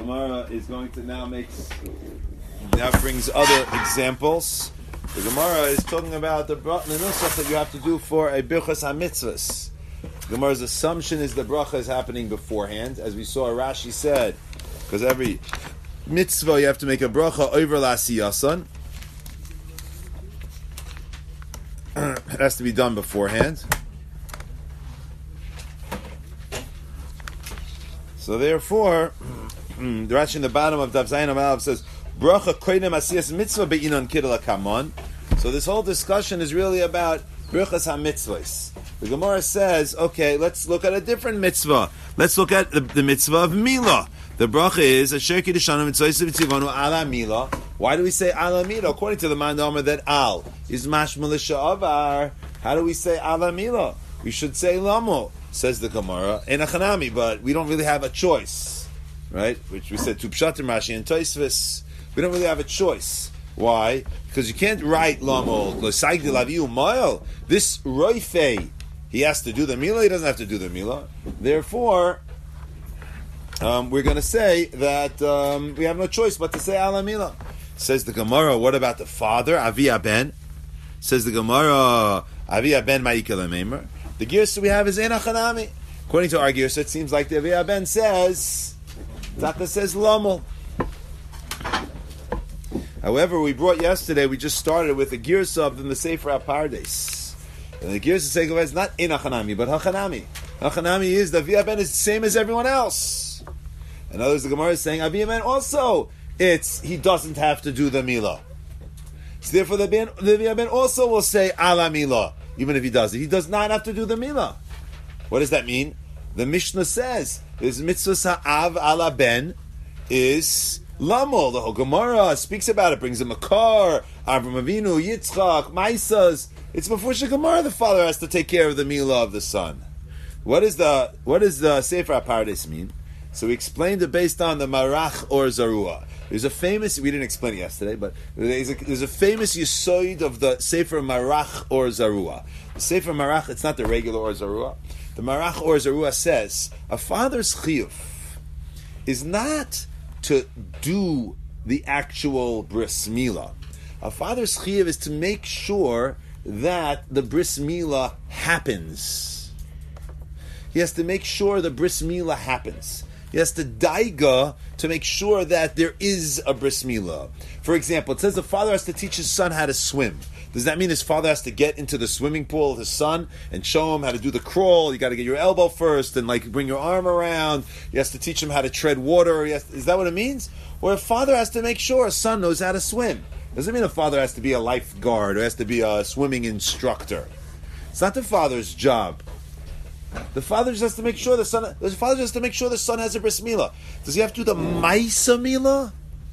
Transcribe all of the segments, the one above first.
Gemara is going to now brings other examples. The Gemara is talking about the nusach that you have to do for a birchas hamitzvahs. Gemara's assumption is the bracha is happening beforehand, as we saw. Rashi said, because every mitzvah you have to make a bracha over lasiyasan. It has to be done beforehand. So therefore, the Rashi in the bottom of Daf Zayin Amalav says, bracha koinem asiyas mitzvah be'inon kidla kamon. So this whole discussion is really about birchas hamitzvahs. The Gemara says, okay, let's look at a different mitzvah. Let's look at the mitzvah of milah. The bracha is asher kiddushanim mitzvah v'tzivanu ala milah. Why do we say ala milah? According to the Mandomer, that al is mashma l'sha'avar. How do we say ala milah? We should say lamo, says the Gemara, in achanami, but we don't really have a choice, right? Which we said to Pshatim Rashi and Tosfos. We don't really have a choice. Why? Because you can't write lamo l'saigdi laviu mile. This roifei, he has to do the milah. He doesn't have to do the milah. Therefore, we're going to say that we have no choice but to say ala milah. Says the Gemara, what about the father, Avi Ben? Says the Gemara, Avi Ben ma'ikal meimer. The girsa we have is ein achanami. According to our girsa, it seems like the Avi Ben says, Taka says lamo. However, we just started with the girsa of the Sefer HaPardes. And the girsa say it's not in achanami, but hachanami. Hachanami is the Avi Ben is the same as everyone else. In other words, the Gemara is saying Avi Ben also, he doesn't have to do the milah. So therefore, the Avi Ben also will say ala milah, even if he does it. He does not have to do the milah. What does that mean? The Mishnah says this mitzvah sa'av ala ben is lamo. The whole Gemara speaks about it, brings him a car, Avraham Avinu, Yitzchak, Maisas. It's before the Gemara the father has to take care of the milah of the son. What does the Sefer HaPardes mean? So we explained it based on the Marach or Zarua. There's a famous, we didn't explain it yesterday, but there's a famous Yisoid of the Sefer Marach or Zarua. The Sefer Marach, it's not the regular or Zarua. The Marach or Zarua says, a father's chiyuv is not to do the actual bris milah. A father's chiyuv is to make sure that the bris milah happens. He has to make sure the bris milah happens. He has to daiga to make sure that there is a bris milah. For example, it says the father has to teach his son how to swim. Does that mean his father has to get into the swimming pool of his son and show him how to do the crawl? You got to get your elbow first and bring your arm around. He has to teach him how to tread water. Is that what it means? Or a father has to make sure a son knows how to swim. Doesn't mean a father has to be a lifeguard or has to be a swimming instructor. It's not the father's job. The father just has to make sure the son has a bris milah. Does he have to do the ma'isa milah?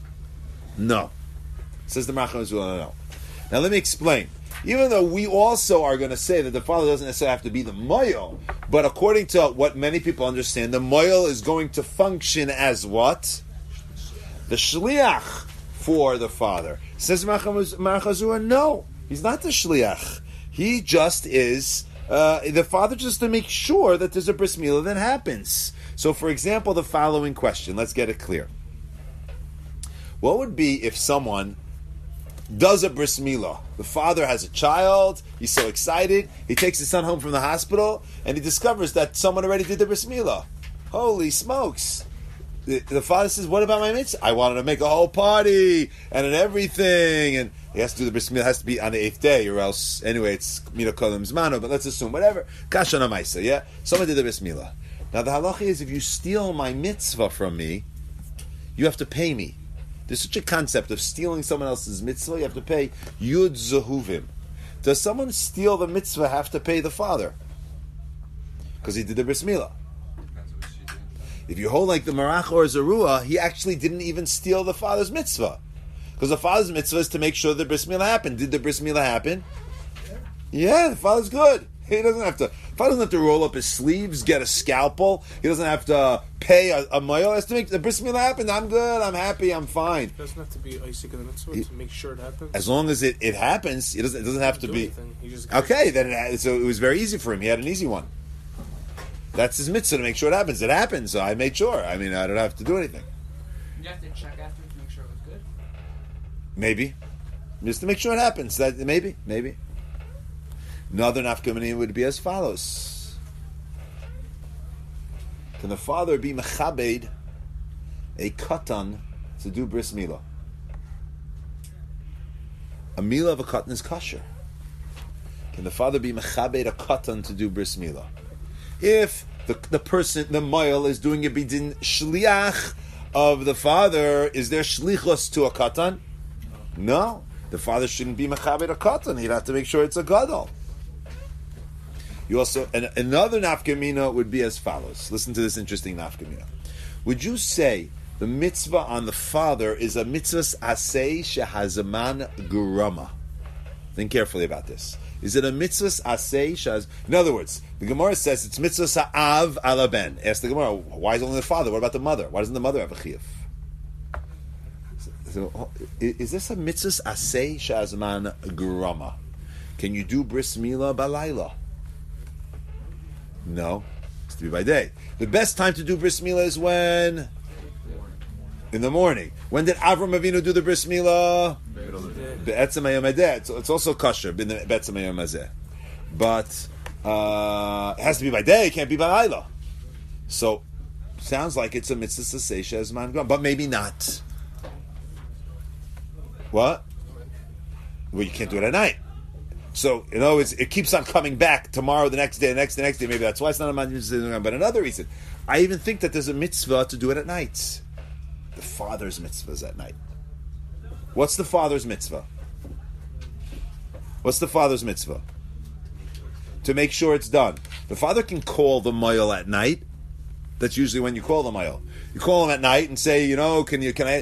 No. Says the Marach no. Now let me explain. Even though we also are going to say that the father doesn't necessarily have to be the moyel, but according to what many people understand, the moyel is going to function as what? The shliach for the father. Says Marach no. He's not the shliach. He just is... the father just to make sure that there's a bris milah that happens. So, for example, the following question. Let's get it clear. What would be if someone does a bris milah? The father has a child. He's so excited. He takes his son home from the hospital, and he discovers that someone already did the bris milah. Holy smokes! The father says, "What about my mitzvah? I wanted to make a whole party and everything." And he has to do the bris milah. It has to be on the 8th day, or else anyway, it's mina kolim zmano. But let's assume whatever. Kashana ma'isa, yeah. Someone did the bris milah. Now the halacha is, if you steal my mitzvah from me, you have to pay me. There's such a concept of stealing someone else's mitzvah. You have to pay yud zehuvim. Does someone steal the mitzvah have to pay the father because he did the bris milah? If you hold like the Marach or Zarua, he actually didn't even steal the father's mitzvah. Because the father's mitzvah is to make sure the bris milah happened. Did the bris milah happen? Yeah, the father's good. He doesn't have to. The father doesn't have to roll up his sleeves, get a scalpel. He doesn't have to pay a moyel. He has to make the bris milah happen. I'm good. I'm happy. I'm fine. It doesn't have to be Isaac in the mitzvah to make sure it happens. As long as it happens, it doesn't have to be. Okay, then so it was very easy for him. He had an easy one. That's his mitzvah to make sure it happens. It happens, so I made sure. I mean, I don't have to do anything. You have to check after to make sure it was good. Maybe. Just to make sure it happens. Maybe. Another nafkamini would be as follows. Can the father be mechabed a katan to do bris milah? A milah of a katan is kosher. Can the father be mechabed a katan to do bris milah? If the person, the male, is doing a bidin shliach of the father, is there shlichus to a katan? No. The father shouldn't be mechabed a katan. He'd have to make sure it's a gadol. You also, another nafkamina would be as follows. Listen to this interesting nafkamina. Would you say the mitzvah on the father is a mitzvah asay shehazaman gurama? Think carefully about this. Is it a mitzvah asay shehaz? In other words, the Gemara says it's mitzvah sa'av ala ben. Ask the Gemara, why is it only the father? What about the mother? Why doesn't the mother have a chiyuv? So, is this a mitzvah asay shehazaman gurama? Can you do bris milah balayla? No, it's to be by day. The best time to do bris milah is when? In the morning. When did Avram Avinu do the bris milah? Be'etzem hayom hadeh. It's also kosher. Be'etzem hayom hazeh. But it has to be by day. It can't be by Laila. So sounds like it's a mitzvah to say shezman gram, but maybe not. What? Well, you can't do it at night. So, in other words, it keeps on coming back tomorrow, the next day, the next day. Maybe that's why it's not a mitzvah. But another reason, I even think that there's a mitzvah to do it at night. The father's mitzvah is at night. What's the father's mitzvah? What's the father's mitzvah? To make sure it's done. The father can call the mile at night. That's usually when you call the mile. You call him at night and say, can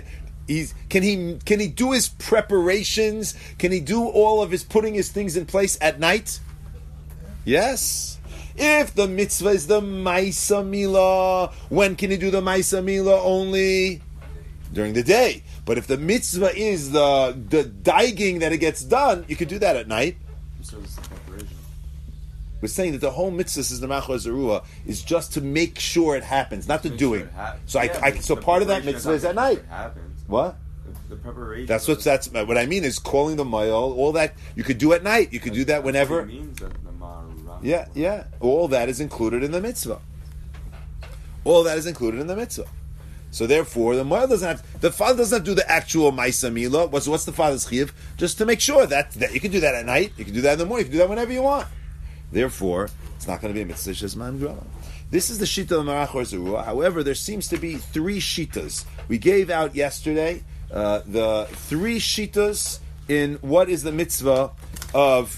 he do his preparations? Can he do all of his putting his things in place at night? Yes. If the mitzvah is the Maisa Milah, when can he do the Maisa Milah? Only during the day. But if the mitzvah is the daiging that it gets done, you could do that at night. So it's the preparation. We're saying that the whole mitzvah is the Machor Zerua is just to make sure it happens, not the doing. So part of that mitzvah is at night. What? The preparation. That's what I mean is calling the mayal. All that you could do at night. You could do that whenever. Yeah. All that is included in the mitzvah. So therefore, the mayal the father doesn't have to do the actual ma'isa milah. What's the father's chiyuv? Just to make sure that you can do that at night. You can do that in the morning. You can do that whenever you want. Therefore, it's not going to be a mitzvah shezman grama. This is the shita of Marach or Zerua. However, there seems to be three shitas. We gave out yesterday the three shitas in what is the mitzvah of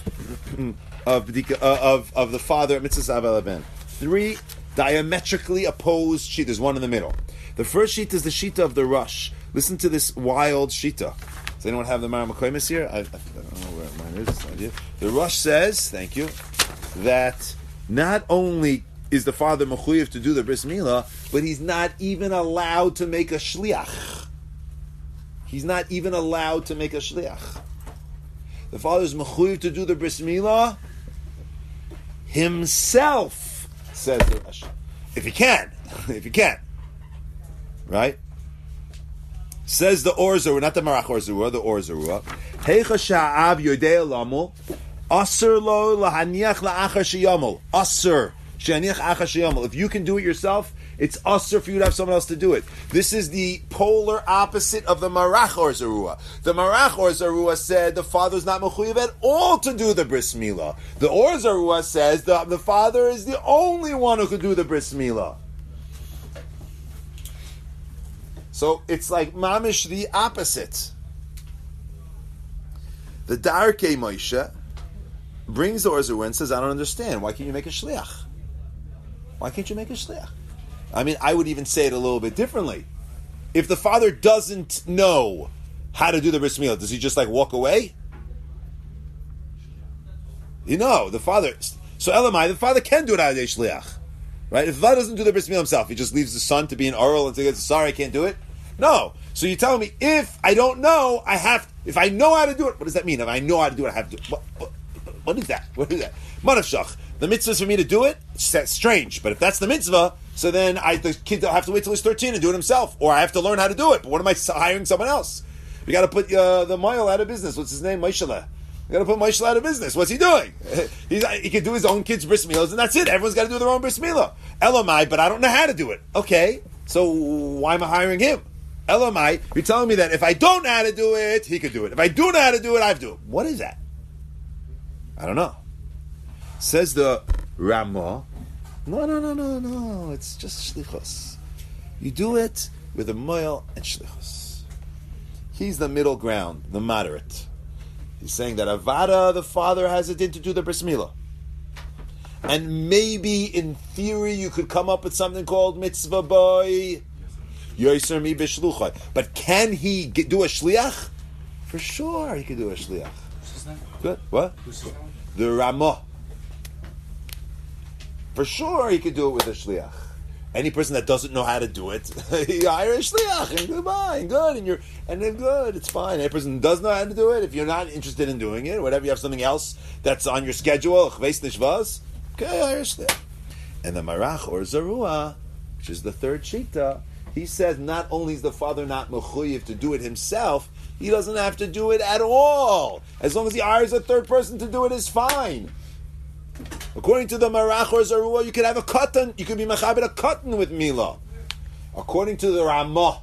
the father, mitzvah Aval Ben. Three diametrically opposed shitas. There's one in the middle. The first shita is the shita of the Rush. Listen to this wild shita. Does anyone have the Mara Makoimis here? I don't know where mine is. The Rush says, thank you, that not only is the father mechuyev to do the bris milah, but he's not even allowed to make a shliach. The father is mechuyev to do the bris milah himself, says the Rashi. If he can. Right? Says the Or Zerua, not the Marach Or Zerua, the Or Zerua. Heicha sha'av yodei lamul, aser lo lahaniach la'achar sheyamul. Aser. If you can do it yourself, it's usher for you to have someone else to do it. This is the polar opposite of the Marach or Zerua. The Marach or Zerua said the father's not mechuyev at all to do the bris milah. The Or Zerua says the father is the only one who could do the bris milah. So it's like mamish the opposite. The Darkei Moshe brings the Or Zerua and says, I don't understand. Why can't you make a shliach? Why can't you make a shliach? I mean, I would even say it a little bit differently. If the father doesn't know how to do the bris milah, does he just walk away? The father. So Elamai, the father can do it out of shliach, right? If the father doesn't do the bris milah himself, he just leaves the son to be an oral and says, "Sorry, I can't do it." No. So you're telling me if I don't know, I have. If I know how to do it, what does that mean? If I know how to do it, I have to. What is that? Manavshach. The mitzvah is for me to do it. It's strange, but if that's the mitzvah, So then the kid will have to wait till he's 13 and do it himself, or I have to learn how to do it. But what am I hiring someone else? We got to put the Moyle out of business. What's his name? Moisheleh. We got to put Moisheleh out of business. What's he doing? He can do his own kids' bris milas, and that's it. Everyone's got to do their own bris milah. Elamai, but I don't know how to do it. Okay, so why am I hiring him? Elamai, you're telling me that if I don't know how to do it, he could do it. If I do know how to do it, I have to do it. What is that? I don't know. Says the Ramah, no. It's just shlichus. You do it with a moil and shlichus. He's the middle ground, the moderate. He's saying that Avada, the father, has a din to do the bris milah. And maybe, in theory, you could come up with something called mitzvah boy. Yoser mi b'shluchai. But can he do a shliach? For sure he could do a shliach. Good. What? The Ramah. For sure he could do it with a shliach. Any person that doesn't know how to do it, you hire a shliach and goodbye, and good, and they're good. It's fine. Any person who does know how to do it, if you're not interested in doing it, whatever, you have something else that's on your schedule, chveis nishvaz, okay, hire a shliach. And the Marach or Zarua, which is the third shita, he says not only is the father not mechuyev to do it himself, he doesn't have to do it at all. As long as he hires a third person to do it, is fine. According to the Marach or Zarua, you could have a katan. You could be machabed a katan with milah. According to the Ramah,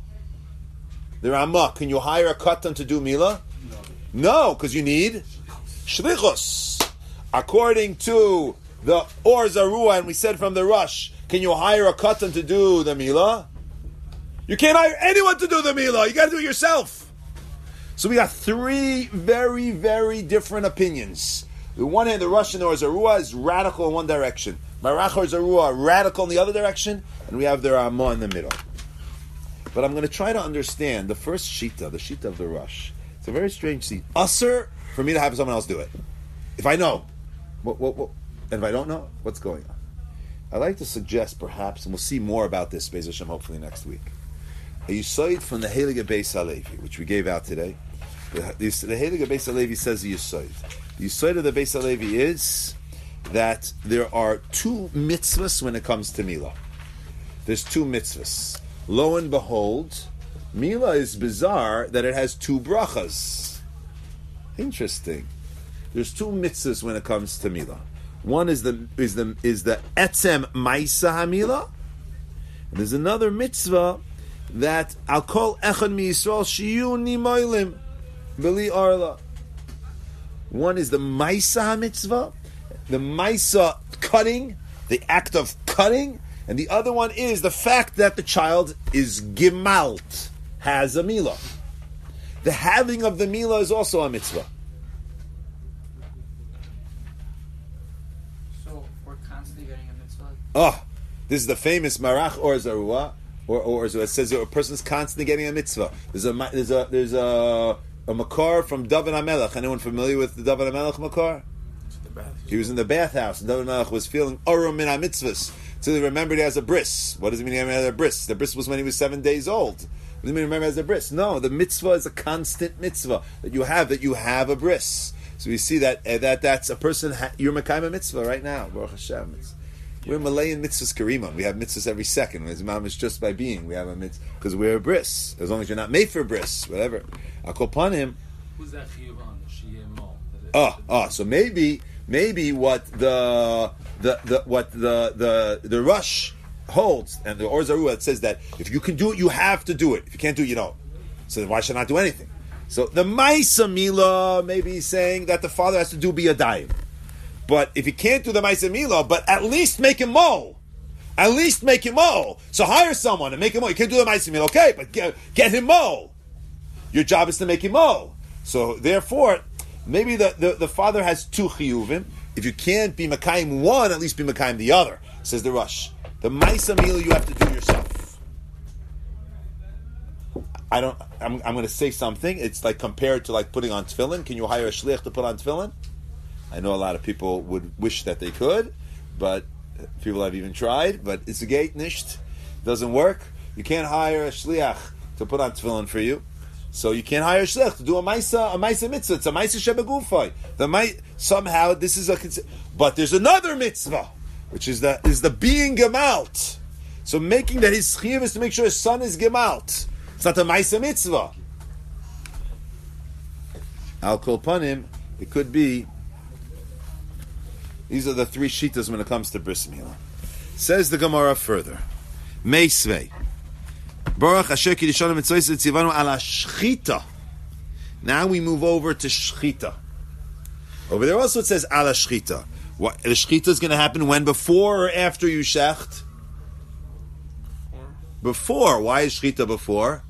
can you hire a katan to do milah? No, because you need shlichus. According to the Or Zarua, and we said from the Rush, can you hire a katan to do the milah? You can't hire anyone to do the milah. You got to do it yourself. So we got three very, very different opinions. The one hand, the Russian or Zarua is radical in one direction. Marach or Zarua radical in the other direction, and we have the Ramah in the middle. But I'm going to try to understand the first shita, the shita of the Rush. It's a very strange shita. Usser for me to have someone else do it. If I know, what, and if I don't know, what's going on? I'd like to suggest perhaps, and we'll see more about this, Beis Hashem, hopefully next week, a Yisoid from the Heilige Beis Halevi, which we gave out today. The Heilige Beis Halevi says the Yisoid. The Yisoid of the Beis Halevi is that there are two mitzvahs when it comes to Milah. There's two mitzvahs. Lo and behold, Milah is bizarre that it has two brachas. Interesting. There's two mitzvahs when it comes to Milah. One is the etzem ma'isa hamila, and there's another mitzvah that I'll call echad mi Yisrael shiyu nimoilim b'li arla. One is the ma'isa mitzvah, the ma'isa cutting, the act of cutting, and the other one is the fact that the child is gimalt, has a milah. The having of the milah is also a mitzvah. Oh, this is the famous Marach or Zarua, or Zarua. It says that a person's constantly getting a mitzvah. There's a makar from David HaMelech. Anyone familiar with the David HaMelech makar? He was in the bathhouse, and David HaMelech was feeling orum min ha-mitzvahs until he remembered he has a bris. What does it mean he has a bris? The bris was when he was 7 days old. What does it mean remember he has a bris? No, the mitzvah is a constant mitzvah that you have a bris. So we see that that's a person. You're mekayim a mitzvah right now. Baruch Hashem. We're Malayan mitzvahs karimon. We have mitzvahs every second. As mom is just by being. We have a mitzvah because we're a bris. As long as you're not made for bris, whatever. I'll call upon him. Who's that chiyuv on? So maybe what the Rush holds and the Or Zarua says that if you can do it, you have to do it. If you can't do it, you don't. So then why should I not do anything? So the Maisa Mila maybe he's saying that the father has to do biyadayim. But if he can't do the Maisa Mila, but at least make him mo. At least make him mo. So hire someone and make him mo. You can't do the Maisa Mila, okay, but get him mo. Your job is to make him mo. So therefore, maybe the father has two chiyuvim. If you can't be Makayim one, at least be Makayim the other, says the Rush. The Maisa Mila you have to do yourself. I'm going to say something. It's like compared to like putting on tefillin. Can you hire a shliach to put on tefillin? I know a lot of people would wish that they could, but people have even tried. But it's a gate nisht. Doesn't work. You can't hire a shliach to put on tefillin for you. So you can't hire a shliach to do a maisa mitzvah. It's a maisa shebegufay. Somehow this is but there's another mitzvah, which is the being gemalt. So making that his chiyuv is to make sure his son is gemalt. It's not a ma'isa mitzvah. Al kol panim, it could be. These are the three shitas when it comes to bris milah. Says the Gemara further. Meisvei. Baruch asher kiddushanu mitzvos tzivanu ala shchita. Now we move over to shchita. Over there also it says ala shchita. What, the shchita is going to happen when? Before or after you shecht? Before. Why is shchita before?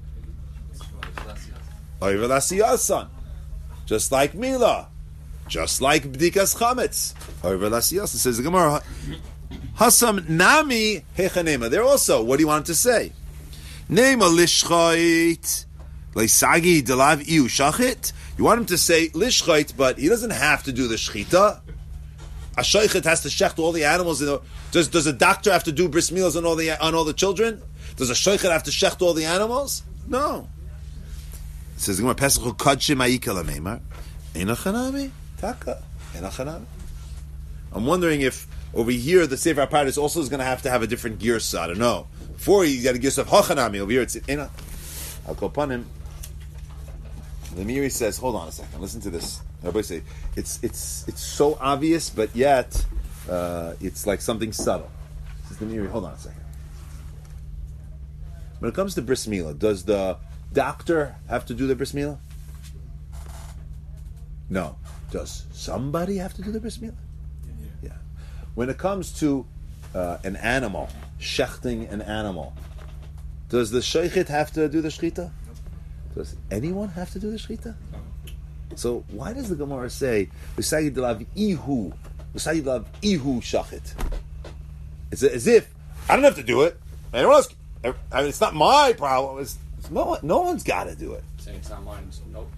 Oiver lasiyasan. Just like milah. Just like bdikas chametz. Oiver lasiyasan. Says the Gemara. Hasam nami hechanema. There also, what do you want to say? Nema lishchait. Leisagi delav iu shachit. You want him to say lishchait, but he doesn't have to do the shchita. A shaychit has to shecht all the animals. Does a doctor have to do bris milas on all the children? Does a shaychit have to shecht all the animals? No. It says Gemara Pesach kadshim ayikal ameimar. Einachanami taka. Einachanami. I'm wondering if over here the Sefer HaPardes also is going to have a different girsa. I don't know. Before you got a girsa of hachanami. Over here it's ena. I'll go upon him. The Miri says, hold on a second, listen to this. Everybody say, it's so obvious, but yet it's like something subtle. This is the Miri, hold on a second. When it comes to bris milah, does the doctor have to do the bris milah? No. Does somebody have to do the bris milah? Yeah. When it comes to an animal, shechting an animal, does the sheikhit have to do the shchita? Does anyone have to do the shchita? So why does the Gemara say "V'sagi delav ihu shachit"? It's as if I don't have to do it. Anyone else? I mean, it's not my problem. No one's got to do it. Saying it's not mine. Nope.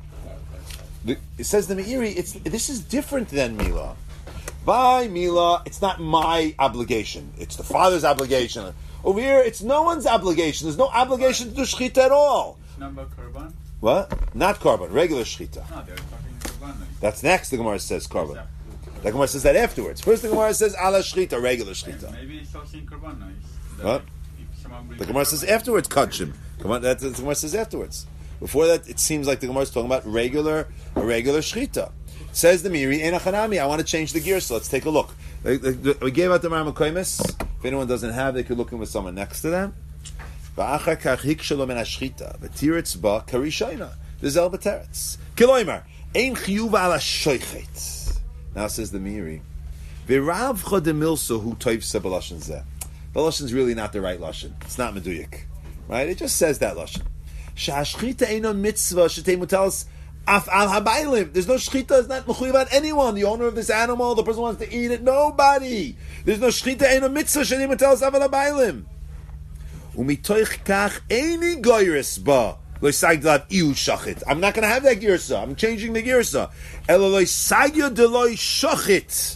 It says the Meiri. This is different than Milah. By Milah, it's not my obligation. It's the father's obligation. Over here, it's no one's obligation. There's no obligation to do shchita at all. Number korban? What? Not korban, regular shchita. No, they're talking korban. That's next. The Gemara says korban. The Gemara says that afterwards. First, the Gemara says ala shchita, regular shchita. Maybe it's also in korban. What? The Gemara says afterwards kadshim. The Gemara says afterwards. Before that, it seems like the Gemara is talking about a regular shchita. Says the Miri, Einachanami, I want to change the gear, so let's take a look. We gave out the Maram HaKoimis. If anyone doesn't have, they could look in with someone next to them. V'achar kach hikshalo men hashchita, v'tiretz ba karishayna. There's el b'teretz. Kiloimer, ein chiyuv ala shoichet. Now says the Miri, v'rav chodemilso hu toiv se b'lashon zeh. The lashon's really not the right lashon. It's not meduyik. Right? It just says that lashon. Sha'ashchita eino mitzvah shetei mutalas af al habaylim. There's no shchita. It's not mechuyev on anyone. The owner of this animal, the person who wants to eat it. Nobody. There's no shchita eino mitzvah shetei mutalas af al habaylim. Umitoich kach eini goyres ba lo sagdad iu shachit. I'm not going to have that girsa. I'm changing the girsa. Elo lo sagyo de lo shachit.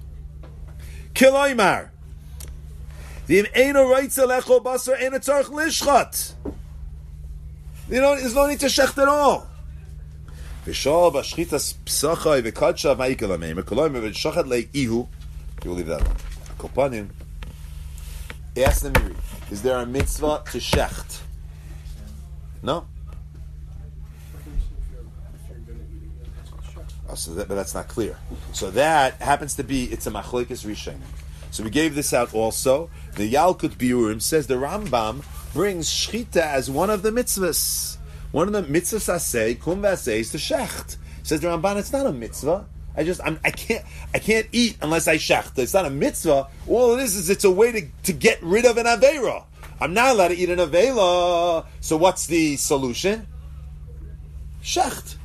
Kiloymar. V'im eino reitza lecho basar eino tzarich lishchat. There's no need to shecht at all. V'shal b'shchitas psachai v'kadshav ma'ikal ameim. Kiloymar v'shachat le ihu. You will leave that one. Kopanim. Ask the Miri. Is there a mitzvah to shecht? No? But that's not clear. So that happens to be, it's a machlokes rishonim. So we gave this out also. The Yalkut Biurim says the Rambam brings shchita as one of the mitzvahs. One of the mitzvahs aseh, kum v'aseh, is to shecht. Says the Ramban, it's not a mitzvah. I can't eat unless I shecht. It's not a mitzvah. All it is it's a way to get rid of an aveira. I'm not allowed to eat an aveira. So what's the solution? Shecht.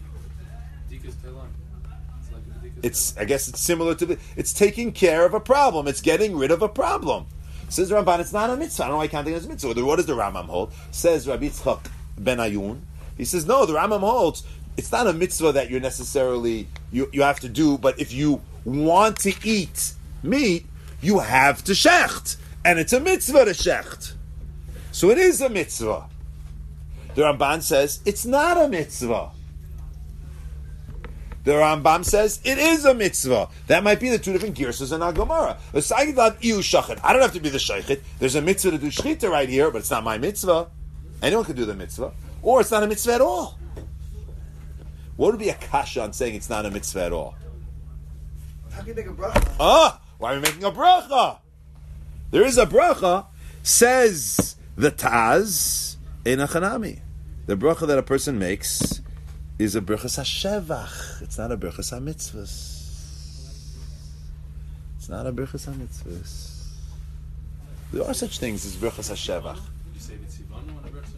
I guess it's similar to it's taking care of a problem. It's getting rid of a problem. Says Ramban, it's not a mitzvah. I don't know why I can't think it's a mitzvah. What does the Rambam hold? Says Rabbi Yitzchak ben Ayun. He says, no, the Rambam holds it's not a mitzvah that you're necessarily you have to do, but if you want to eat meat, you have to shecht. And it's a mitzvah to shecht. So it is a mitzvah. The Ramban says it's not a mitzvah. The Rambam says it is a mitzvah. That might be the two different girsas in our Gemara. I don't have to be the shaychit. There's a mitzvah to do shchita right here, but it's not my mitzvah. Anyone can do the mitzvah. Or it's not a mitzvah at all. What would be a kasha on saying it's not a mitzvah at all? How can you make a bracha? Why are we making a bracha? There is a bracha, says the Taz, in a chanami. The bracha that a person makes is a brachas hashevach. It's not a brachas hamitzvahs. It's not a brachas hamitzvahs. There are such things as brachas hashevach. You say vitzivanu on a brachas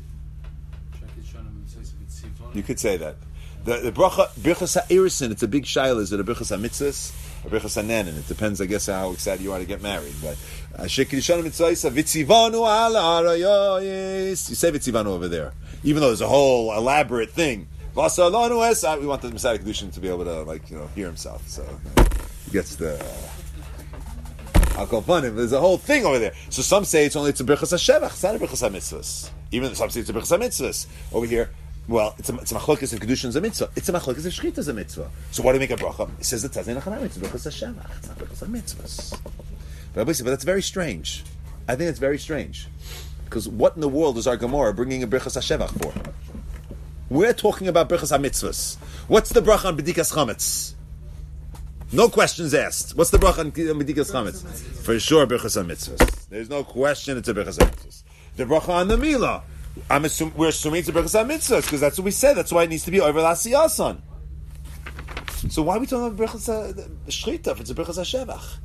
hashevach? You could say that. The bracha, brachas ha'irisin, it's a big shaila. Is it a brachas hamitzvahs or brachas hanenin? It depends, I guess, how excited you are to get married. But shekidishanu mitzvahs vitzivanu ala arayos. You say vitzivanu over there, even though there's a whole elaborate thing. We want the Messiah Kedushin to be able to, hear himself. So he gets the. I'll call fun him. There's a whole thing over there. So some say it's a brachas hashevach. It's not a brachas hamitzvahs. Even some say it's a brachas hamitzvahs. Over here, well, it's a machlokas of Kedushin is a mitzvah. It's a machlokas of Shechita is a mitzvah. So why do we make a bracha? It says the Tazei Nachanami. It's a brachas hashevach. It's not brachas hamitzvahs. But that's very strange. I think it's very strange. Because what in the world is our Gemara bringing a brachas hashevach for? We're talking about brachas hamitzvahs. What's the bracha on bedikas chametz? No questions asked. What's the bracha on bedikas chametz? For sure, brachas hamitzvahs. There's no question it's a brachas hamitzvahs. The bracha on the milah, we're assuming it's a brachas hamitzvahs because that's what we said. That's why it needs to be over l'asiyasan. So why are we talking about brachas shchita if it's a brachas hashevach?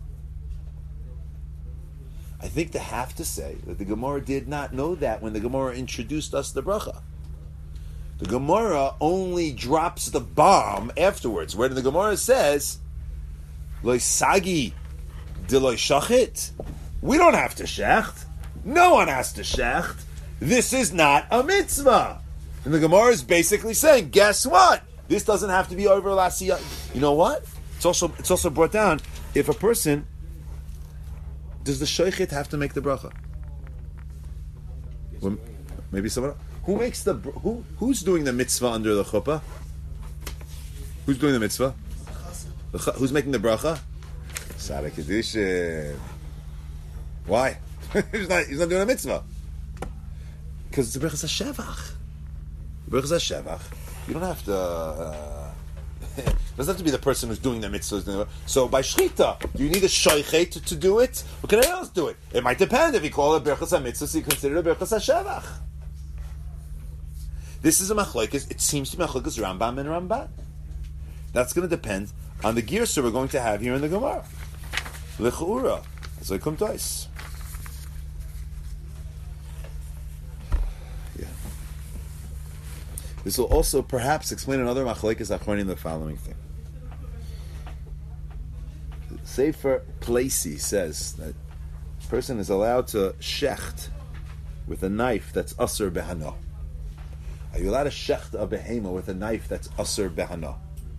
I think they have to say that the Gemara did not know that when the Gemara introduced us the bracha. The Gemara only drops the bomb afterwards, where the Gemara says, "Lo sagi de lo shachit." We don't have to shecht. No one has to shecht. This is not a mitzvah. And the Gemara is basically saying, guess what? This doesn't have to be over l'asiyah. You know what? It's also brought down if a person does the shaychit have to make the bracha? Well, maybe someone else. Who's doing the mitzvah under the chuppah? Who's doing the mitzvah? Who's making the bracha? Sada Kedushin. Why? he's not doing a mitzvah. Because it's a brachas hashevach. Brachas hashevach. You don't have to. It doesn't have to be the person who's doing the mitzvah. So by shchita, do you need a shaychet to do it? Or can anyone else do it? It might depend. If you call it brachas hamitzvah, so you consider it brachas hashevach. This is a machlokes. It seems to be machlokes Rambam and Ramban. That's going to depend on the girsa we're going to have here in the Gemara. L'chura, as I come twice. Yeah. This will also perhaps explain another machlokes achronim the following thing. Sefer Placey says that a person is allowed to shecht with a knife that's asur behana. Are you allowed to shecht a behema with a knife that's asur behana?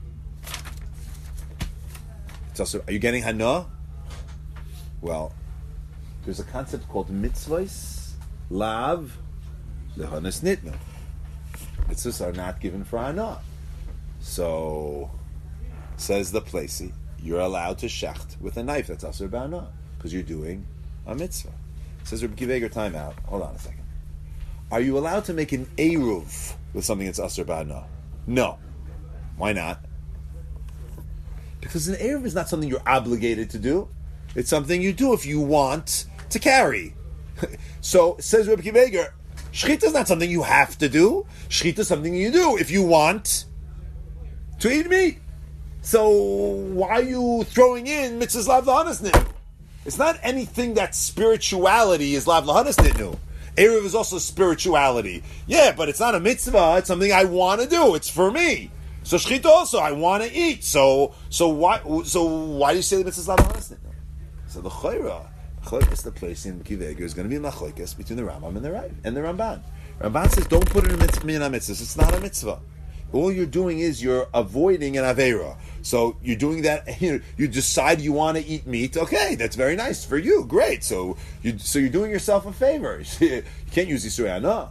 It's asur. Are you getting hana? Well, there's a concept called mitzvahs lav lehanas nitna. Mitzvahs are not given for hana. So, says the Placey, you're allowed to shecht with a knife that's asur behana because you're doing a mitzvah. Says Rabbi Kiva Eger, time out. Hold on a second. Are you allowed to make an eruv with something that's asur b'hana? No. Why not? Because an eruv is not something you're obligated to do. It's something you do if you want to carry. So, says Rabbi Kiva Eger, shchita is not something you have to do. Shchita is something you do if you want to eat meat. So, why are you throwing in mitzvahs lav lahanas nitnu? It's not anything that spirituality is lav lahanas nitnu. Eruv is also spirituality. Yeah, but it's not a mitzvah. It's something I want to do. It's for me. So shchita also, I want to eat. So why do you say the mitzvah is lav lahanas nitnu? So the chayra, machlokes the place in Kiva Eger is going to be machlokes between the Rambam and the Ramban. Ramban says don't put it in a mitzvah. It's not a mitzvah. All you're doing is you're avoiding an aveira. So you're doing that. You decide you want to eat meat. Okay, that's very nice for you. Great. So you're doing yourself a favor. You can't use Yisrei Hana.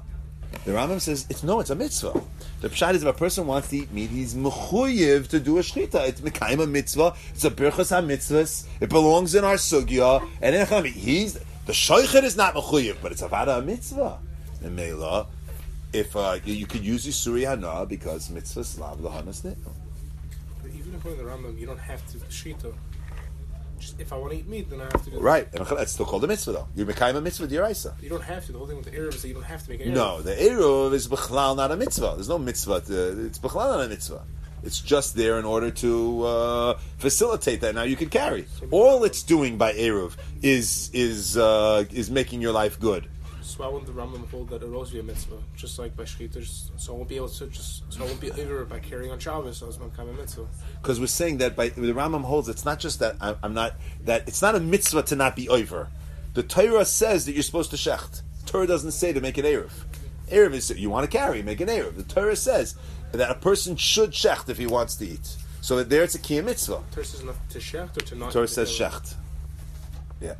The Rambam says it's a mitzvah. The pshat is if a person wants to eat meat, he's mechuyev to do a shchita. It's mekayim a mitzvah. It's a birchas ha-mitzvahs. It belongs in our sugya. And then the shoichet is not mechuyev, but it's avada a mitzvah. And Meila, if you could use Yisuri Hana because mitzvah slav lahanas nitno. But even according to the Rambam, you don't have to shchita. Just if I want to eat meat, then I have to do Right, and it's still called a mitzvah though. You're mekayim a mitzvah d'oraisa. You don't have to. The whole thing with the Eruv is that you don't have to make an Eruv. No, the eruv is b'chlal not a mitzvah. There's no mitzvah. It's b'chlal not a mitzvah. It's just there in order to facilitate that. Now you can carry. All it's doing by eruv is making your life good. So why wouldn't the Rambam hold that it will also be a mitzvah, just like by shchita? So I won't be able to I won't be Eruv by carrying on Shabbos. So it's not kind of mitzvah. Because we're saying that the Rambam holds it's not just that I'm not that it's not a mitzvah to not be over. The Torah says that you're supposed to shecht. The Torah doesn't say to make an eruv. Eruv is you want to carry, make an eruv. The Torah says that a person should shecht if he wants to eat. So there it's a kiyum mitzvah. The Torah says not to shecht or to not. The Torah says shecht. Yeah.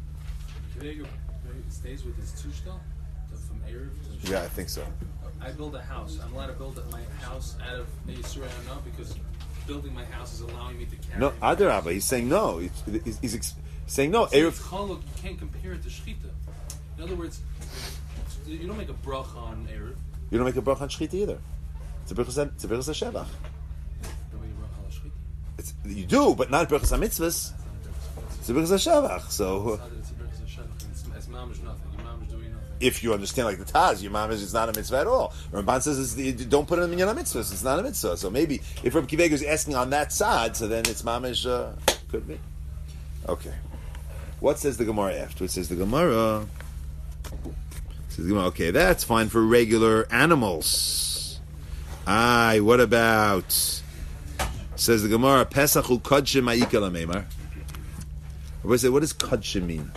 Stays with his tushtel from Erev to Yeah, I think so. I build a house. I'm allowed to build my house out of the Yisrael now because building my house is allowing me to carry. No, Adarabba, he's saying no. He's saying no. So Erev. you can't compare it to shchita. In other words, you don't make a bracha on Erev. You don't make a bracha on shchita either. It's a berachas hashevach. You don't make a bracha on shchita. You do, but not berachas hamitzvahs. It's a berachas hashevach. So. It's mamish nothing. Your mamish doing nothing. If you understand like the Taz, your mamish is not a mitzvah at all. Ramban says don't put it in the minyan mitzvahs. It's not a mitzvah. So maybe if Rabbi Kiva is asking on that side, so then it's mamish could be. Okay. What says the Gemara after? It says the Gemara. Okay, that's fine for regular animals. Aye, what about? Says the Gemara, Pesachu Kodshim Ma'ikal Meimar. What does Kodshim mean?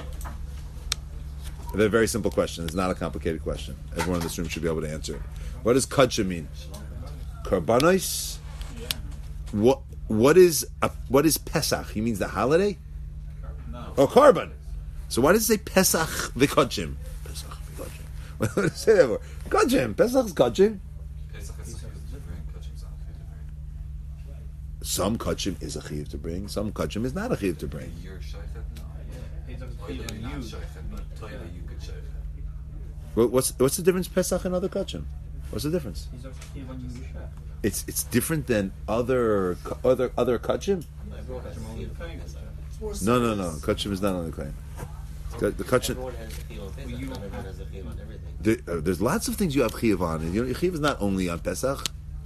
A very simple question. It's not a complicated question. Everyone in this room should be able to answer it. What does Kodshim mean? Karbanos? What is Pesach? He means the holiday? No. Or Karban? So why does it say Pesach v'Kodshim? Pesach v'Kodshim. What does it say that for? Kodshim. Pesach's Kodshim. Some Kodshim is a chiyuv to bring. Some Kodshim is not a chiyuv to bring. What's the difference Pesach and other Kodshim? What's the difference? It's different than other Kodshim? No. Kodshim is not on the claim. The Kodshim. There's lots of things you have chiyuv on, and your chiyuv is not only on Pesach.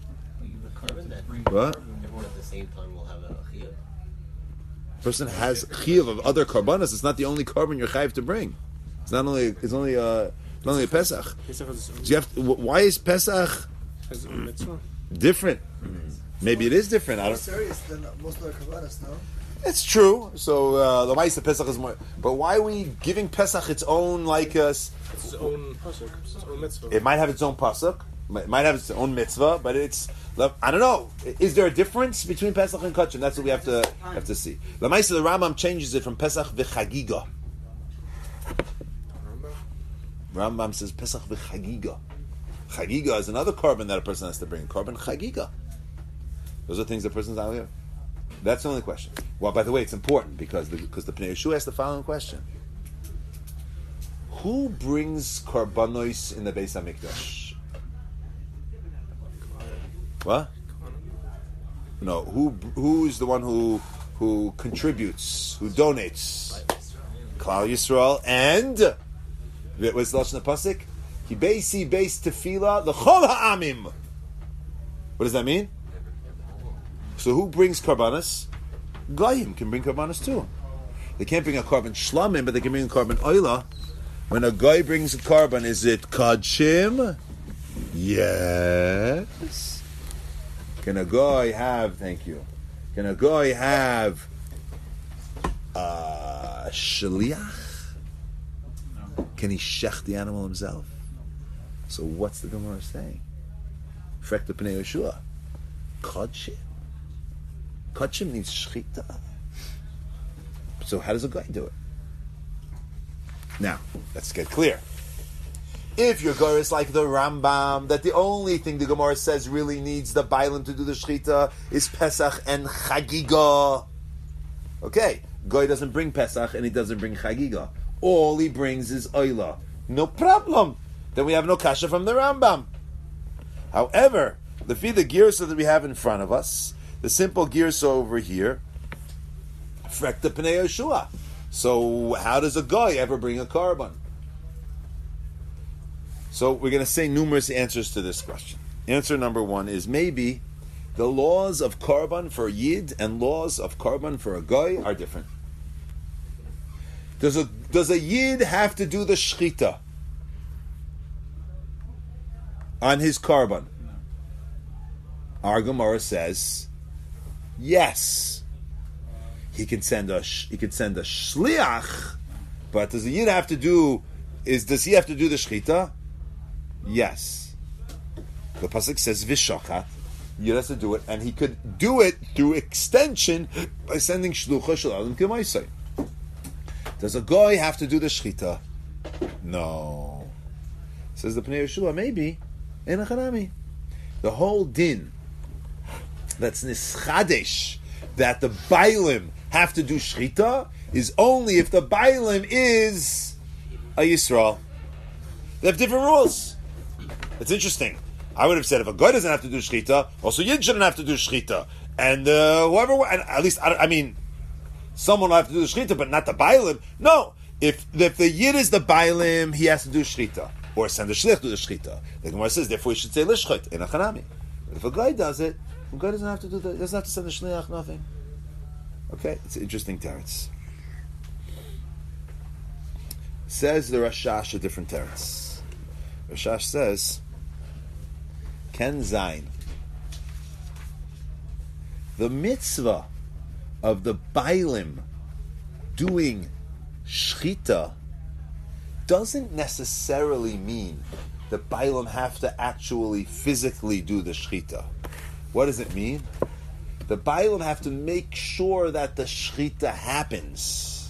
What? Everyone at the same time will have a chiyuv. Person has chiyuv of other karbanos. It's not the only carbon you're chayiv to bring. It's only a Pesach. So you have why is Pesach different? Maybe it is different. I More don't. serious than most of the karbanos, no? It's true. So the Ma'aseh Pesach is more. But why are we giving Pesach its own It's its own pasuk. It's its own mitzvah. It might have its own pasuk. It might have its own mitzvah, but it's. I don't know. Is there a difference between Pesach and Kodshim? That's what we have to see. The Ma'aseh the Rambam changes it from Pesach v'chagiga. Rambam says Pesach v'chagiga. Chagiga is another carbon that a person has to bring. Carbon chagiga. Those are things that a person's not here. That's the only question. Well, by the way, it's important because the Pnei Yeshua asked the following question: who brings karbanos in the Beis Hamikdash? What? No. Who is the one who contributes, who donates? Klal Yisrael and what's the lashon pasuk? Ki beisi beis tefila l'chol ha'amim. What does that mean? So who brings karbanos? Goyim can bring karbanos too. They can't bring a carbon shlamim, but they can bring a carbon oila. When a guy brings a carbon, is it kodshim? Yes. Can a guy have? Thank you. Can a guy have shliach? No. Can he shech the animal himself? So what's the Gemara saying? Frek the Pnei Yeshua. Kodshim. Kodshim needs shchita. So how does a guy do it? Now, let's get clear. If your Gemara is like the Rambam, that the only thing the Gemara says really needs the Bailim to do the Shechita is Pesach and Chagiga. Okay, Goy doesn't bring Pesach and he doesn't bring Chagiga. All he brings is Oila. No problem. Then we have no kasha from the Rambam. However, the girsa that we have in front of us, the simple girsa over here, Frekta Pnei Yeshua. So how does a Goy ever bring a Korban? So we're going to say numerous answers to this question. Answer number one is maybe the laws of Korban for Yid and laws of Korban for a Goy are different. Does a Yid have to do the Shechita on his Korban? Our Gemara says yes. He can send a shliach, but does the Yid have to do? Does he have to do the Shechita? Yes. The pasuk says v'shachat. Yid has to do it, and he could do it through extension by sending shlucha shel adam k'maisai. Does a Goy have to do the Shechita? No. Says the Pnei Yeshua, maybe. In a Chanami. The whole din that's nischadesh, that the Bailim have to do Shechita, is only if the Bailim is a Yisrael. They have different rules. It's interesting. I would have said if a Goy doesn't have to do Shechita, also Yid shouldn't have to do Shechita. And whoever, and at least, I mean, someone will have to do the Shechita, but not the Bailim. No. If the Yid is the Bailim, he has to do Shechita. Or send the Shlich to the Shechita. The Gemara says, therefore he should say Lishchit in a Chanami. But if a Goy does it, a Goy doesn't have to doesn't have to send the Shliach, nothing. Okay, it's an interesting teretz. Says the Rashash a different teretz. Rashash says, Ken Zayin, the mitzvah of the Bailim doing Shechita doesn't necessarily mean the Bailim have to actually physically do the Shechita. What does it mean? The Bailim have to make sure that the Shechita happens.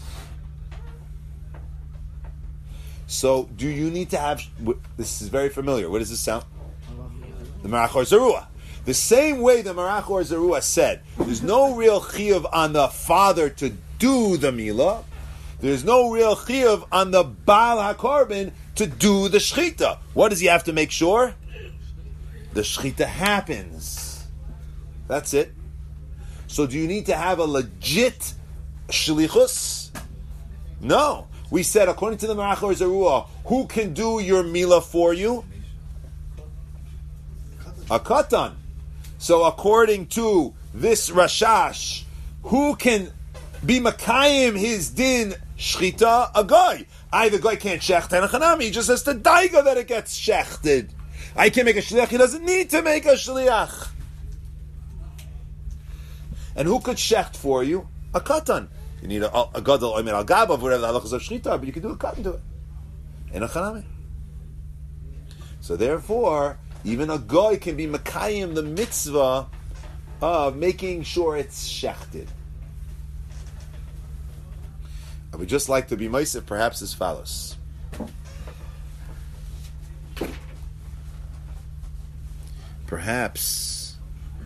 So, do you need to have... This is very familiar. What does this sound? The Marach or Zerua. The same way the Marach or Zerua said, there's no real chiyuv on the father to do the milah. There's no real chiyuv on the Baal HaKorban to do the Shechita. What does he have to make sure? The Shechita happens. That's it. So do you need to have a legit shlichus? No. We said, according to the Marach or Zerua, who can do your milah for you? A katan. So according to this Rashash, who can be makayim his din shchita? A Goy. The Goy can't shecht and a chanami. He just has to daiga that it gets shechted. I can make a shliach. He doesn't need to make a shliach. And who could shecht for you? A katan. You need a gadol oimer al gabav, whatever the halachas of shchita, but you can do a katan to it. And a chanami. So therefore, even a Goy can be makayim the mitzvah of making sure it's shechted. I would just like to be meisif perhaps as follows. Perhaps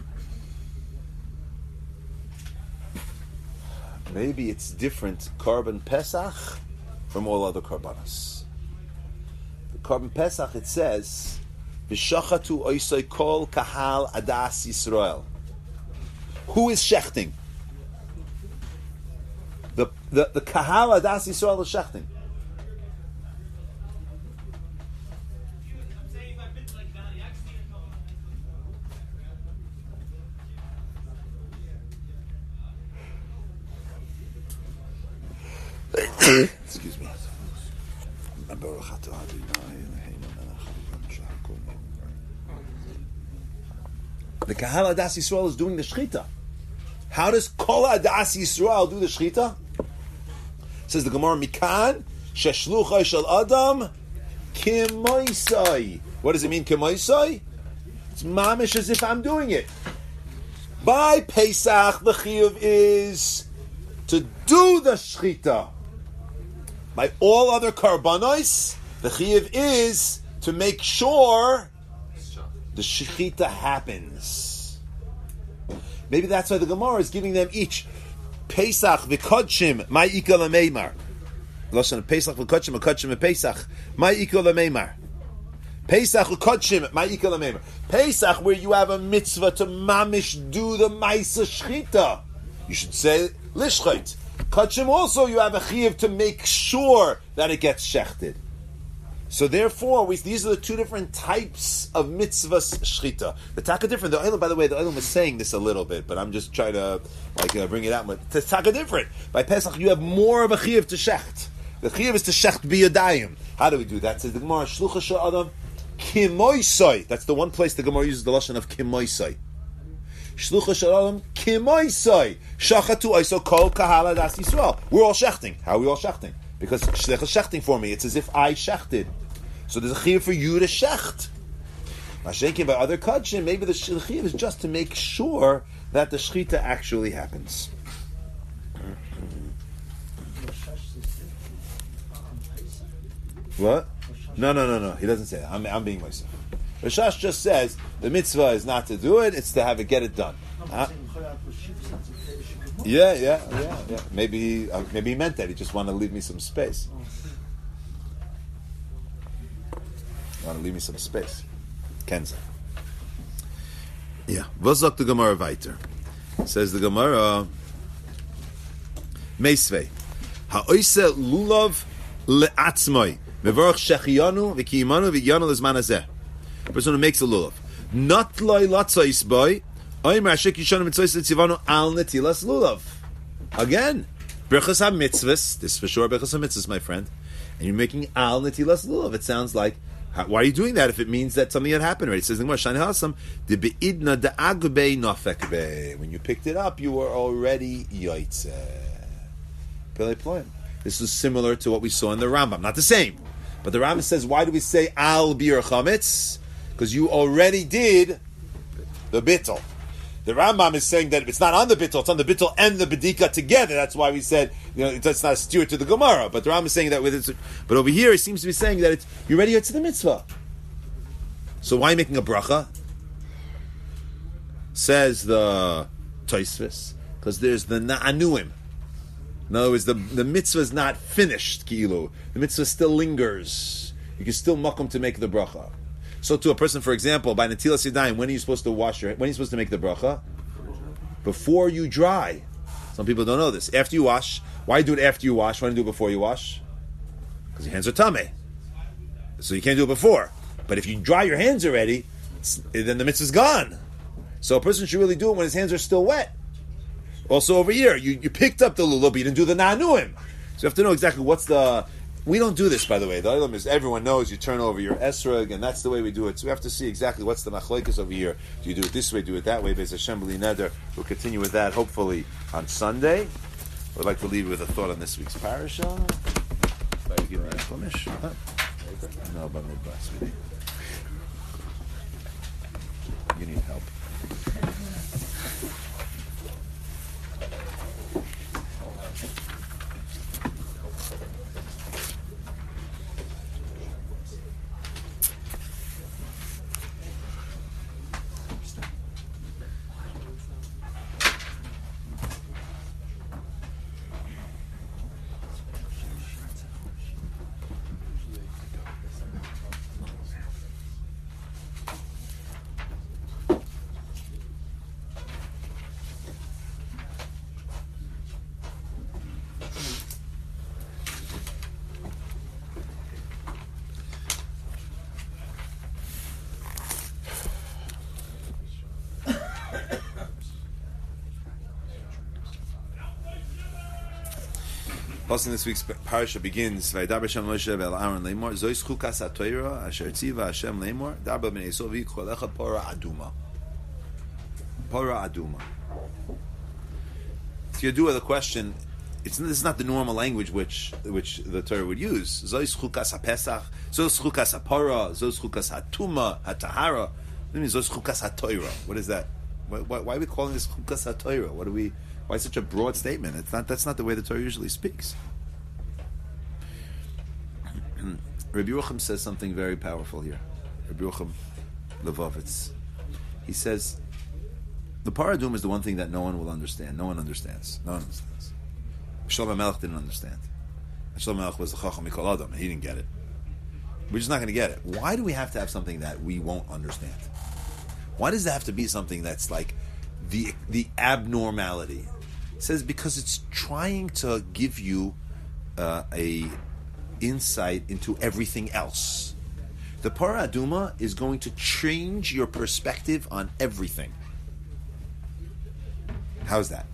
maybe it's different Korban Pesach from all other Korbanos. The Korban Pesach, it says, V'shachatu oisoi kol kahal adas Yisrael. Who is shechting? The kahal adas Yisrael is shechting. Excuse me. The kahal adas Yisrael is doing the shechita. How does kol adas Yisrael do the shechita? Says the Gemara, Mikan sheshlucha shel adam kimoisai. What does it mean, kimoisai? It's mamish as if I'm doing it. By Pesach, the chiyuv is to do the shechita. By all other karbanos, the chiyuv is to make sure the shechita happens. Maybe that's why the Gemara is giving them each Pesach v'kodshim ma'ikal ameimar. Lashon Pesach v'kodshim v'Pesach ma'ikal ameimar. Pesach v'kodshim ma'ikal ameimar. Pesach, where you have a mitzvah to mamish do the ma'isa shechita, you should say lishchait. Kodshim also, you have a chiyuv to make sure that it gets shechted. So therefore, these are the two different types of mitzvahs shchita. The taka different. The Olam, by the way, the Olam is saying this a little bit, but I'm just trying to bring it out. But the taka different. By Pesach, you have more of a chiyuv to shecht. The chiyuv is to shecht biyadayim. How do we do that? Says the Gemara, shlucha sha'adam kimoisai. That's the one place the Gemara uses the lashon of kimoisai. Shlucha sha'adam kimoisai. Shachatu aiso kol kahala das Yisrael. We're all shechting. How are we all shechting? Because Shliach is shechting for me. It's as if I shechted. So there's a chiyuv for you to shecht. Mashenkin by other kudshim, maybe the chiyuv is just to make sure that the shechita actually happens. What? No. He doesn't say that. I'm being myself. Rashash just says the mitzvah is not to do it; it's to have it get it done. Yeah. Maybe he meant that. He just wanted to leave me some space. Kenza. Yeah. V'zok the Gemara weiter. Says the Gemara, Meisvei ha'oise lulav le'atzmoi mevorach shechiyanu v'kiyimanu v'yanu l'zman hazeh. The person who makes a lulav not loy latzais boy. Again, Berachas ha-mitzvahs, this is for sure Berachas ha-mitzvahs, my friend, and you're making al netilas lulav. It sounds like, why are you doing that if it means that something had happened already? It says, when you picked it up, you were already yoytze. This is similar to what we saw in the Rambam. Not the same, but the Rambam says, why do we say al bir chametz? Because you already did the bittul. The Rambam is saying that if it's not on the bittul, it's on the bittul and the bedika together. That's why we said, it's not a steward to the Gemara. But the Rambam is saying that with it. But over here, he seems to be saying that you're ready to the mitzvah. So why are you making a bracha? Says the Tosfos, because there's the na'anuim. In other words, the mitzvah is not finished, ki'ilu. The mitzvah still lingers. You can still makom to make the bracha. So to a person, for example, by Netilas Yadayim, when are you supposed to when are you supposed to make the bracha? Before you dry. Some people don't know this. After you wash. Why do it after you wash? Why don't you do it before you wash? Because your hands are tameh. So you can't do it before. But if you dry your hands already, then the mitzvah's gone. So a person should really do it when his hands are still wet. Also over here, you picked up the lulav, but you didn't do the na'anuim. So you have to know exactly what's the... We don't do this, by the way. The item is everyone knows you turn over your esrog, and that's the way we do it. So we have to see exactly what's the machlekes over here. Do you do it this way? Do it that way? Beis Hashem b'li neder. We'll continue with that hopefully on Sunday. I'd like to leave you with a thought on this week's parasha. Give me a flemish. No, but midbas. You need help. In this week's parasha begins, Vaydaber Hashem Moshe vel Aaron Leimor, Zois chukas haTorah asher tziva Hashem Leimor, Darba b'nei Yisrael v'yikol pora aduma. Pora aduma. To Yadua, the question, this is not the normal language which the Torah would use. Zois chukas haPesach, Zois chukas haPora, Zois chukas haTuma, haTahara. What means Zois chukas haTorah? What is that? Why are we calling this chukas haTorah? Why such a broad statement? That's not the way the Torah usually speaks. Rabbi Yerucham says something very powerful here. Rabbi Yerucham Levovitz. He says, the Paradum is the one thing that no one will understand. No one understands. No one understands. Shlomo Melech didn't understand. Shlomo Melech was the Chacham Mikol Adam. He didn't get it. We're just not going to get it. Why do we have to have something that we won't understand? Why does it have to be something that's like the abnormality? It says because it's trying to give you a insight into everything else. The Parah Aduma is going to change your perspective on everything. How's that?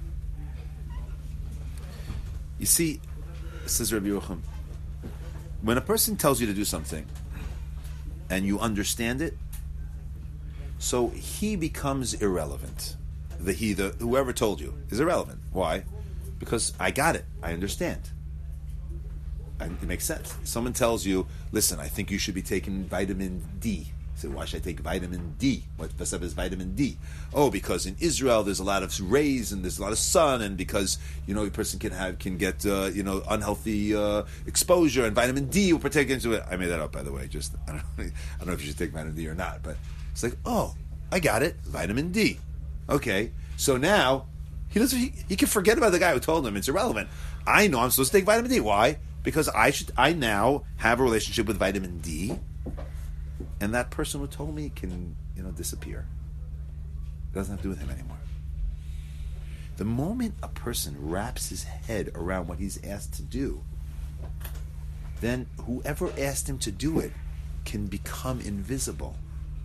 You see, says Rabbi Yerucham, when a person tells you to do something and you understand it, so he becomes irrelevant. Whoever told you is irrelevant. Why? Because I got it. I understand. And it makes sense. Someone tells you, listen, I think you should be taking vitamin D. So why should I take vitamin D? What is vitamin D? Oh, because in Israel there's a lot of rays and there's a lot of sun, and because a person can get unhealthy exposure, and vitamin D will protect against it. I made that up, by the way. Just I don't know if you should take vitamin D or not, but it's like, oh, I got it, vitamin D. Okay, so now he can forget about the guy who told him it's irrelevant. I know I'm supposed to take vitamin D. Why? Because I now have a relationship with vitamin D. And that person who told me can, disappear. It doesn't have to do with him anymore. The moment a person wraps his head around what he's asked to do, then whoever asked him to do it can become invisible.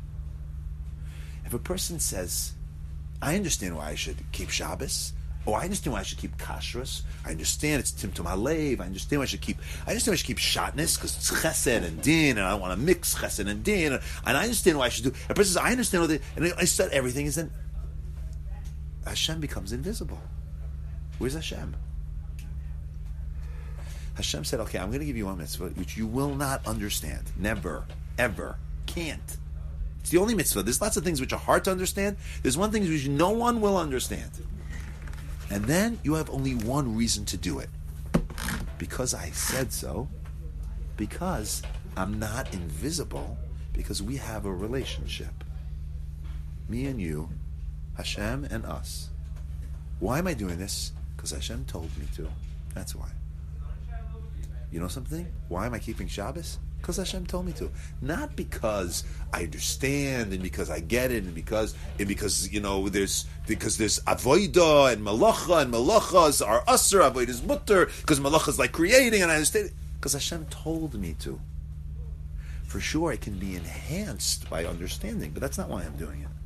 If a person says, I understand why I should keep Shabbos, I understand why I should keep kashrus. I understand it's timtum halev. I understand why I should keep shatnez because it's chesed and din, and I don't want to mix chesed and din. And I understand why I should do. A person says, I understand all that, and I said everything. Is then Hashem becomes invisible. Where's Hashem? Hashem said, "Okay, I'm going to give you one mitzvah which you will not understand. Never, ever, can't. It's the only mitzvah. There's lots of things which are hard to understand. There's one thing which no one will understand." And then you have only one reason to do it. Because I said so. Because I'm not invisible. Because we have a relationship. Me and you, Hashem and us. Why am I doing this? Because Hashem told me to. That's why. You know something? Why am I keeping Shabbos? Because Hashem told me to. Not because I understand and because I get it and because there's avodah and malachas are usher, avodah is mutter, because malacha is like creating and I understand it. Because Hashem told me to. For sure it can be enhanced by understanding, but that's not why I'm doing it.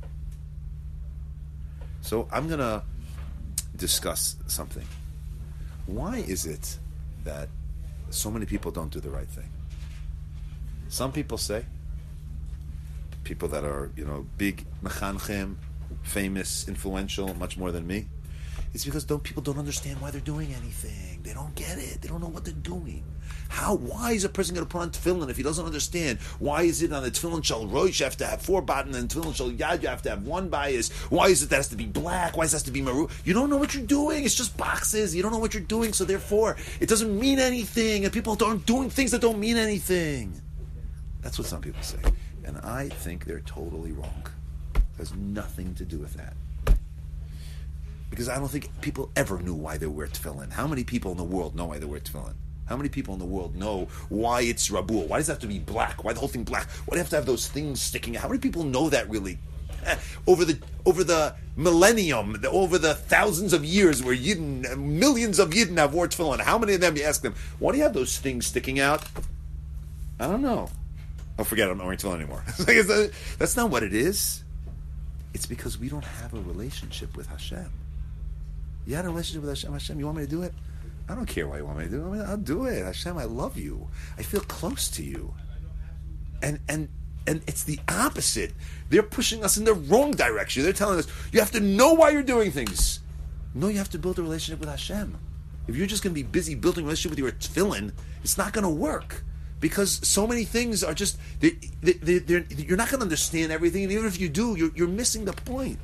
So I'm going to discuss something. Why is it that so many people don't do the right thing? Some people say, people that are, big mechanchim, famous, influential, much more than me, it's because people don't understand why they're doing anything. They don't get it. They don't know what they're doing. Why is a person going to put on tefillin if he doesn't understand? Why is it on the tefillin shel rosh you have to have 4 button and tefillin shel yad you have to have 1 bias? Why is it that has to be black? Why does it have to be maroon? You don't know what you're doing. It's just boxes. You don't know what you're doing, so therefore it doesn't mean anything, and people aren't doing things that don't mean anything. That's what some people say. And I think they're totally wrong. It has nothing to do with that. Because I don't think people ever knew why they wear tefillin. How many people in the world know why they wear tefillin? How many people in the world know why it's rabul? Why does it have to be black? Why the whole thing black? Why do you have to have those things sticking out? How many people know that really? Over the millennium, over the thousands of years where Yidden, millions of Yidden have worn tefillin, how many of them, you ask them, why do you have those things sticking out? I don't know. Oh, forget it, I'm not wearing tefillin anymore. That's not what it is. It's because we don't have a relationship with Hashem. You had a relationship with Hashem. Hashem, you want me to do it? I don't care why you want me to do it. I'll do it. Hashem, I love you. I feel close to you. And it's the opposite. They're pushing us in the wrong direction. They're telling us, you have to know why you're doing things. No, you have to build a relationship with Hashem. If you're just going to be busy building a relationship with your tefillin, it's not going to work. Because so many things are just, you're not going to understand everything, and even if you do, you're missing the point.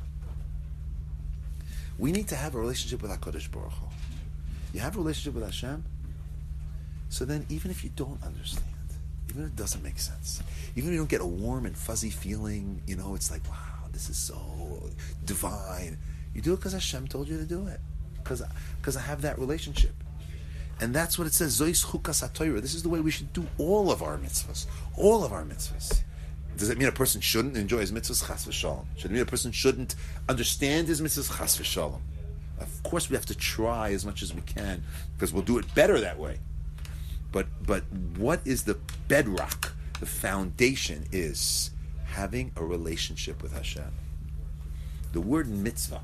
We need to have a relationship with HaKadosh Baruch Hu. You have a relationship with Hashem, so then even if you don't understand, Even if it doesn't make sense. Even if you don't get a warm and fuzzy feeling, it's like, wow, this is so divine. You do it because Hashem told you to do it. Because I have that relationship. And that's what it says, Zois Chukas HaTorah. This is the way we should do all of our mitzvahs. All of our mitzvahs. Does it mean a person shouldn't enjoy his mitzvahs? Chas v'shalom. Should it mean a person shouldn't understand his mitzvahs? Chas v'shalom. Of course we have to try as much as we can, because we'll do it better that way. But what is the bedrock? The foundation is having a relationship with Hashem. The word mitzvah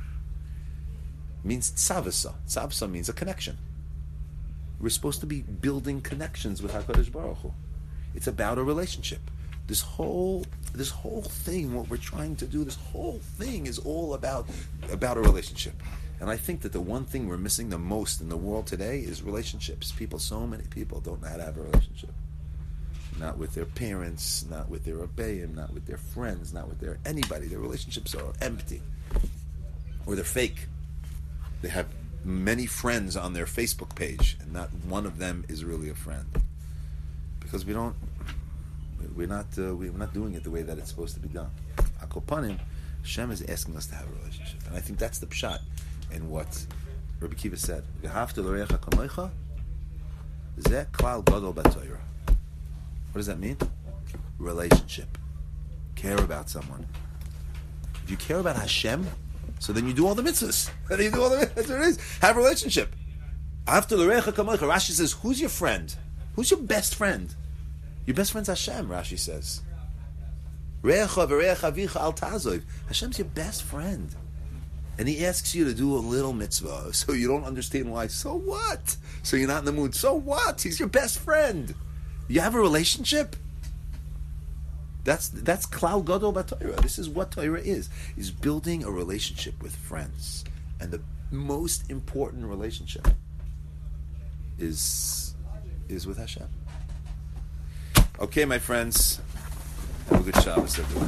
means tzavasa. Tzavasa means a connection. We're supposed to be building connections with HaKadosh Baruch Hu. It's about a relationship. This whole thing, what we're trying to do, this whole thing is all about a relationship. And I think that the one thing we're missing the most in the world today is relationships. So many people don't know how to have a relationship. Not with their parents, not with their rebbeim, not with their friends, not with anybody. Their relationships are empty. Or they're fake. They have many friends on their Facebook page, and not one of them is really a friend. Because we're not doing it the way that it's supposed to be done. Akopanim, Hashem is asking us to have a relationship. And I think that's the pshat in what Rabbi Kiva said. V'ahavta l'reacha kamoicha, zeh klal gadol b'Torah. What does that mean? Relationship. Care about someone. If you care about Hashem, so then you do all the mitzvahs. That's what it is. Have a relationship. After l'reacha kamoicha, Rashi says, who's your friend? Who's your best friend? Your best friend's Hashem, Rashi says. Re'echa v're'echa avicha al ta'azov. Hashem's your best friend. And he asks you to do a little mitzvah, so you don't understand why. So what? So you're not in the mood. So what? He's your best friend. You have a relationship? That's klal gadol b'Torah. This is what Torah is building a relationship with friends. And the most important relationship is with Hashem. Okay, my friends. Have a good Shabbos, everyone.